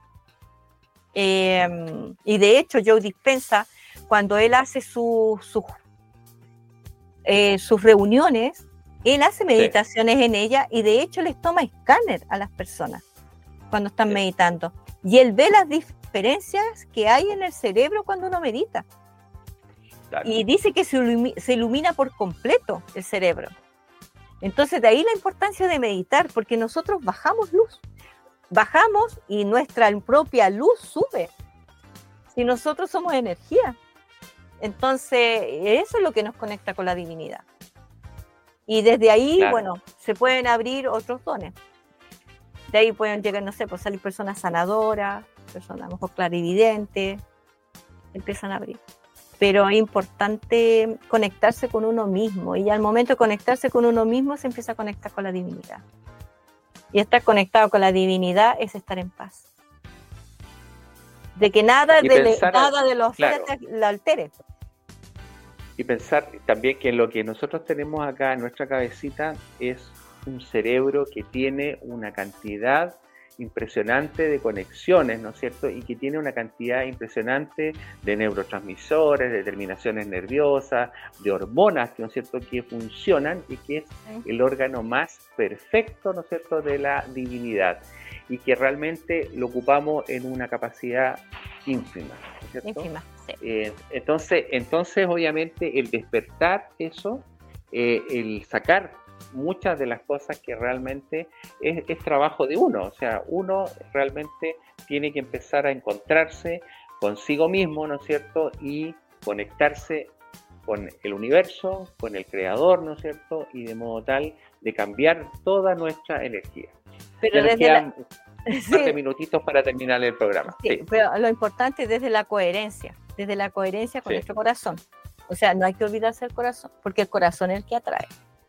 Eh, y de hecho, Joe Dispenza, cuando él hace su, su, eh, sus reuniones, él hace meditaciones sí. en ella, y de hecho les toma escáner a las personas cuando están sí. meditando. Y él ve las diferencias que hay en el cerebro cuando uno medita. Claro. Y dice que se ilumina, se ilumina por completo el cerebro. Entonces, de ahí la importancia de meditar, porque nosotros bajamos luz. Bajamos y nuestra propia luz sube. Si nosotros somos energía. Entonces, eso es lo que nos conecta con la divinidad. Y desde ahí, claro. bueno, se pueden abrir otros dones. De ahí pueden llegar, no sé, pues salir personas sanadoras, personas a lo mejor clarividentes, empiezan a abrir. Pero es importante conectarse con uno mismo, y al momento de conectarse con uno mismo se empieza a conectar con la divinidad. Y estar conectado con la divinidad es estar en paz. De que nada, de, pensar, nada de los claro. la altere. Y pensar también que lo que nosotros tenemos acá en nuestra cabecita es un cerebro que tiene una cantidad impresionante de conexiones, ¿no es cierto? Y que tiene una cantidad impresionante de neurotransmisores, de terminaciones nerviosas, de hormonas, ¿no es cierto?, que funcionan, y que es el órgano más perfecto, ¿no es cierto?, de la divinidad, y que realmente lo ocupamos en una capacidad ínfima, ¿no es cierto? Ínfima, sí. Eh, entonces, entonces, obviamente, el despertar eso, eh, el sacar muchas de las cosas que realmente es, es trabajo de uno, o sea, uno realmente tiene que empezar a encontrarse consigo mismo, ¿no es cierto?, y conectarse con el universo, con el creador, ¿no es cierto?, y de modo tal de cambiar toda nuestra energía. Pero ya nos desde quedan la... un par de minutitos para terminar el programa. Sí, sí. Pero lo importante es desde la coherencia, desde la coherencia con sí. nuestro corazón. O sea, no hay que olvidarse del corazón, porque el corazón es el que atrae.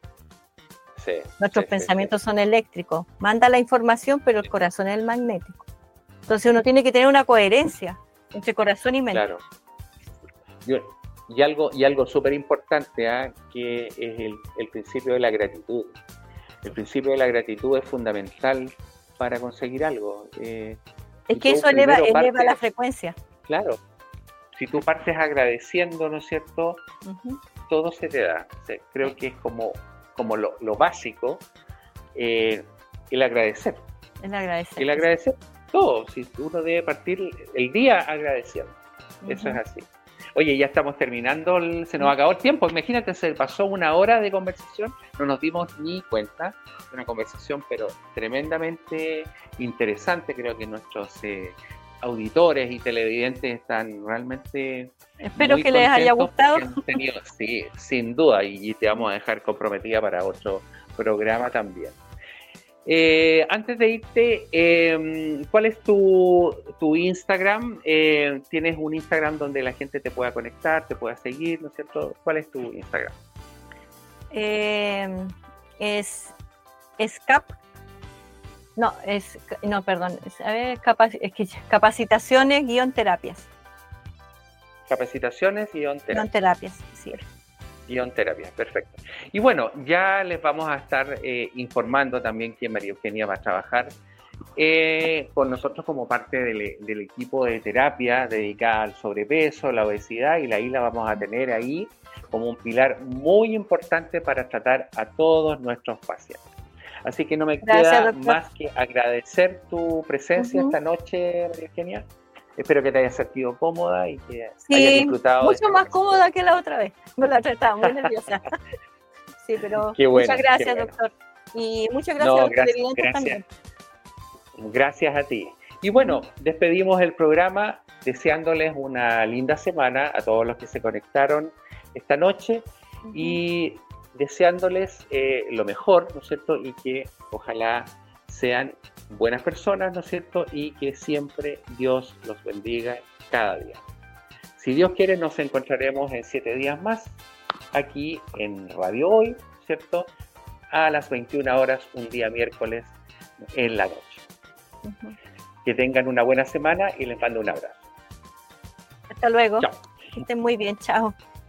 Sí, Nuestros sí, pensamientos sí, sí. son eléctricos, manda la información, pero el corazón es el magnético. Entonces uno tiene que tener una coherencia entre corazón y mente. Claro. Y, y algo, y algo súper importante, ¿eh? que es el, el principio de la gratitud. El principio de la gratitud es fundamental para conseguir algo. Eh, es que eso eleva, eleva partes, la frecuencia. Claro. Si tú partes agradeciendo, ¿no es cierto?, uh-huh. todo se te da. O sea, creo sí. que es como... como lo, lo básico, eh, el agradecer. El agradecer. El agradecer todo. Si uno debe partir el día agradeciendo. Uh-huh. Eso es así. Oye, ya estamos terminando, el, se nos uh-huh. acabó el tiempo. Imagínate, se pasó una hora de conversación, no nos dimos ni cuenta. Una conversación, pero tremendamente interesante. Creo que nuestros eh, auditores y televidentes están realmente... Espero que les haya gustado. Tenido, sí, sin duda, y te vamos a dejar comprometida para otro programa también. Eh, antes de irte, eh, ¿cuál es tu, tu Instagram? Eh, ¿Tienes un Instagram donde la gente te pueda conectar, te pueda seguir, ¿no es cierto? ¿Cuál es tu Instagram? Eh, es SCAP. No, es, no, perdón. Es, a ver, capac, es que capacitaciones guión terapias. Capacitaciones guión terapias. Guión terapias, sí. Guión terapias, perfecto. Y bueno, ya les vamos a estar eh, informando también que María Eugenia va a trabajar eh, con nosotros como parte del, del equipo de terapia dedicada al sobrepeso, la obesidad, y ahí la vamos a tener ahí como un pilar muy importante para tratar a todos nuestros pacientes. Así que no me Gracias, queda doctor. más que agradecer tu presencia uh-huh. esta noche, María Eugenia. Espero que te hayas sentido cómoda y que sí, hayas disfrutado. Mucho más cómoda que la otra vez. Me la trataba muy nerviosa. Sí, pero qué bueno, muchas gracias, bueno. doctor. Y muchas gracias no, a los gracias, televidentes gracias. también. Gracias a ti. Y bueno, despedimos el programa deseándoles una linda semana a todos los que se conectaron esta noche uh-huh. y deseándoles eh, lo mejor, ¿no es cierto? Y que ojalá sean buenas personas, ¿no es cierto? Y que siempre Dios los bendiga cada día. Si Dios quiere, nos encontraremos en siete días más aquí en Radio Hoy, ¿cierto? A las veintiuna horas, un día miércoles en la noche. Uh-huh. Que tengan una buena semana y les mando un abrazo. Hasta luego. Chao. Que estén muy bien. Chao.